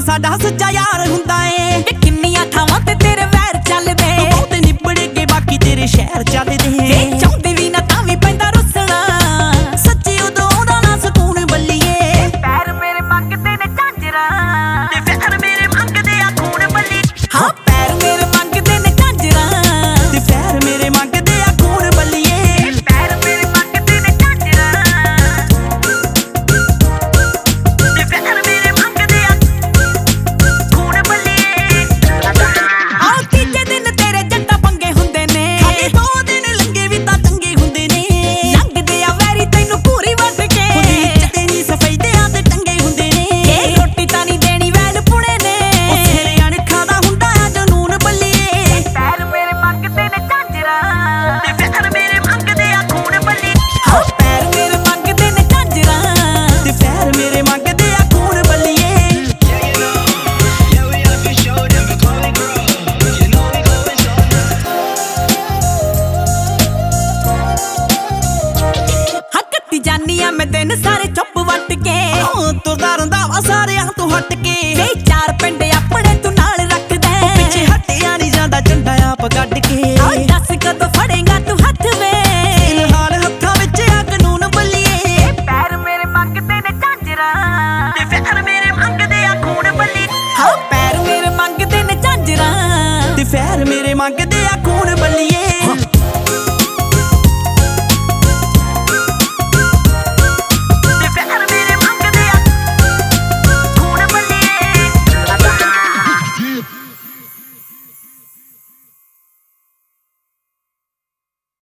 ਸਾਡਾ ਸੱਚਾ ਯਾਰ ਹੁੰਦਾ ਏ। ਕਿੰਨੀਆਂ ਥਾਵਾਂ ਤੇ ਤੇਰੇ ਵੈਰ ਚੱਲਦੇ, ਬਹੁਤ ਨਿਬੜ ਕੇ ਬਾਕੀ ਤੇਰੇ ਸ਼ਹਿਰ ਚੱਲਦੇ। ਚਾਹੁੰਦੇ ਵੀ ਨਾ ਤਾਂ ਵੀ ਪੈਂਦਾ ਰੁੱਸਣਾ, ਸੱਚੀ ਉਦੋਂ ਆਉਂਦਾ ਨਾ ਸਕੂਨ ਬੱਲੀਏ। ਪੈਰ ਮੇਰੇ ਮੰਗਦੇ ਨੇ ਝਾਂਜਰਾਂ ਤੇ ਪੈਰ ਮੇਰੇ ਮੰਗਦੇ ਆ ਖੂਨ ਬੱਲੀ। ਹਾਂ ਪੈਰ ਮੇਰੇ ਮੰਗਦੇ ਨੇ ਝਾਂਜਰਾਂ ਤੇ ਪੈਰ ਮੇਰੇ ਮੰਗਦੇ ਆ ਖੂਨ ਬੱਲੀਏ। ਪੈਰ ਮੇਰੇ ਮੰਗਦੇ ਨੇ ਝਾਂਜਰਾਂ ਤੇ ਪੈਰ ਮੇਰੇ ਮੰਗਦੇ ਆ ਖੂਨ ਬੱਲੀਏ। ਆਹ ਤੀਜੇ ਦਿਨ ਤੇਰੇ ਜੱਟਾਂ ਪੰਗੇ ਹੁੰਦੇ ਨੇ, ਖਾਲੀ 2 ਦਿਨ ਲੰਗੇ ਵੀ ਤਾਂ ਚੰਗੇ ਹੁੰਦੇ ਨੇ। ਲੰਘਦੇ ਆ ਵੈਰੀ ਤੈਨੂੰ ਪੂਰੀ ਵੱਢ ਕੇ, ਖੁਦੀ ਨਹੀਂ ਸਫੈਦਿਆਂ ਤੇ ਟੰਗੇ ਹੁੰਦੇ ਨੇ। ਰੋਟੀ ਤਾਂ ਨਹੀਂ ਦੇਣੀ ਵੈਲ ਪੁਣੇ ਨੇ, ਉਹ ਤੇਰੇ ਅਣਖਾਂ ਦਾ ਹੁੰਦਾ ਆ ਜਨੂਨ ਬੱਲੀਏ। ਪੈਰ ਮੇਰੇ ਮੰਗਦੇ ਨੇ ਝਾਂਜਰਾਂ ਤੇ ਪੈਰ ਮੇਰੇ ਮੰਗਦੇ ਆ ਖੂਨ ਬੱਲੀ। ਹਾਂ ਪੈਰ ਮੇਰੇ ਮੰਗਦੇ ਨੇ ਝਾਂਜਰਾਂ ਤੇ ਪੈਰ ਮੇਰੇ ਮੰਗਦੇ ਆ ਖੂਨ ਬੱਲੀਏ। ਹੱਕਤੀ ਜਾਨੀ ਆ ਮੈਂ ਦਿਨ ਸਾਰੇ ਚੁੱਪ ਵੱਟ ਕੇ, ਤੁਰਦਾ ਰਹਿੰਦਾ ਵਾ ਸਾਰਿਆਂ ਤੋਂ ਹਟ ਕੇ। ਵੇ 4 ਪਿੰਡ ਆਪਣੇ ਤੂੰ ਨਾਲ ਰੱਖਦਾ, ਪਿੱਛੇ ਹਟਿਆ ਨਹੀਂ ਜਾਂਦਾ ਝੰਡਾ ਆਪ ਕੱਢ ਕੇ। ਦੱਸ ਕਦੋਂ ਫੜੇਗਾ ਤੂੰ ਹੱਥ ਵੇ, ਫਿਲਹਾਲ ਹੱਥਾਂ ਵਿੱਚ ਆ ਕਾਨੂੰਨ ਬੱਲੀਏ। ਪੈਰ ਮੇਰੇ ਮੰਗਦੇ ਨੇ ਝਾਂਜਰਾਂ ਤੇ ਪੈਰ ਮੇਰੇ ਮੰਗਦੇ ਆ ਖੂਨ ਬੱਲੀ। ਹਾਂ ਪੈਰ ਮੇਰੇ ਮੰਗਦੇ ਨੇ ਝਾਂਜਰਾਂ ਤੇ ਪੈਰ ਮੇਰੇ ਮੰਗਦੇ ਆ ਖੂਨ ਬੱਲੀਏ।